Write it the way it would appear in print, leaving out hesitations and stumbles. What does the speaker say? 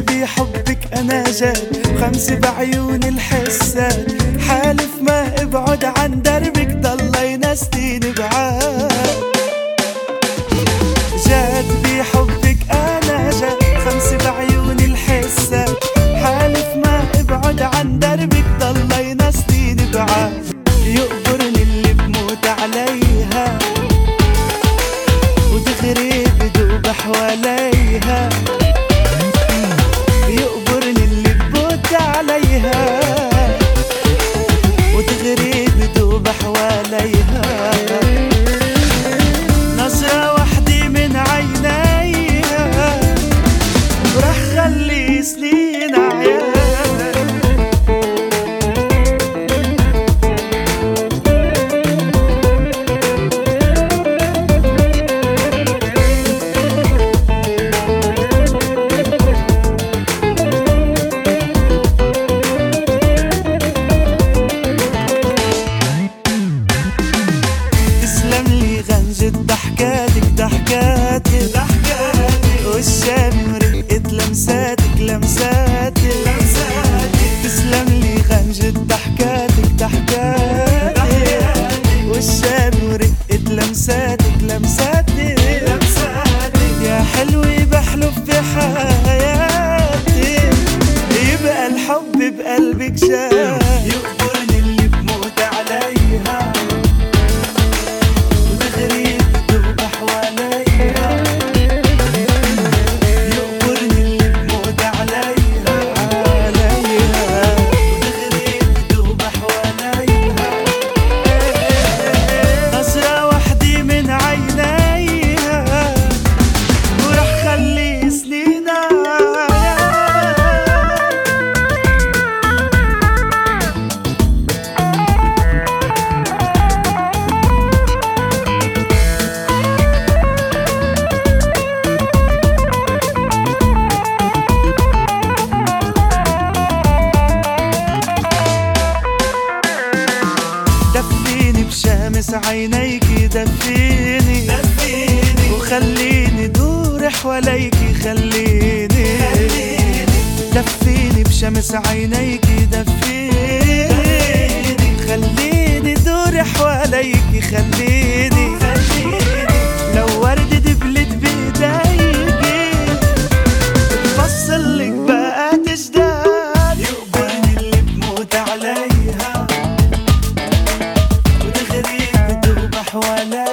بحبك أنا جاد، وخمسة بعيون الحساد، حالف ما ابعد عن دربك ضل ينستيني بعاد. جاد بحبك أنا جاد، خمسة بعيون الحساد، حالف ما ابعد عن دربك ضل ينستيني بعاد. يقبرني اللي بموت عليها وتغري بدوب حواليها، يقبرني اللي بموت عليها وتغري بدوب حواليها. نظرة وحدة من عينيها ورح خلي سنين عيال. ضحكاتك ضحكاتك والشام رقت لمساتك لمساتك، تسلم لي غنجة ضحكاتك ضحكاتك والشام رقت لمساتك لمساتك. يا حلوة بحلف بحياتي يبقى الحب بقلبك شاف. يقبرني اللي بموت عليها بشمس عينيكي دفيني وخليني دور حواليكي خليني دفيني بشمس عينيكي دفيني خليني دور حواليكي خليني لو وردة دبلت بايديكي بفصلك بقى تجداد. يقبرني اللي بموت عليها ولا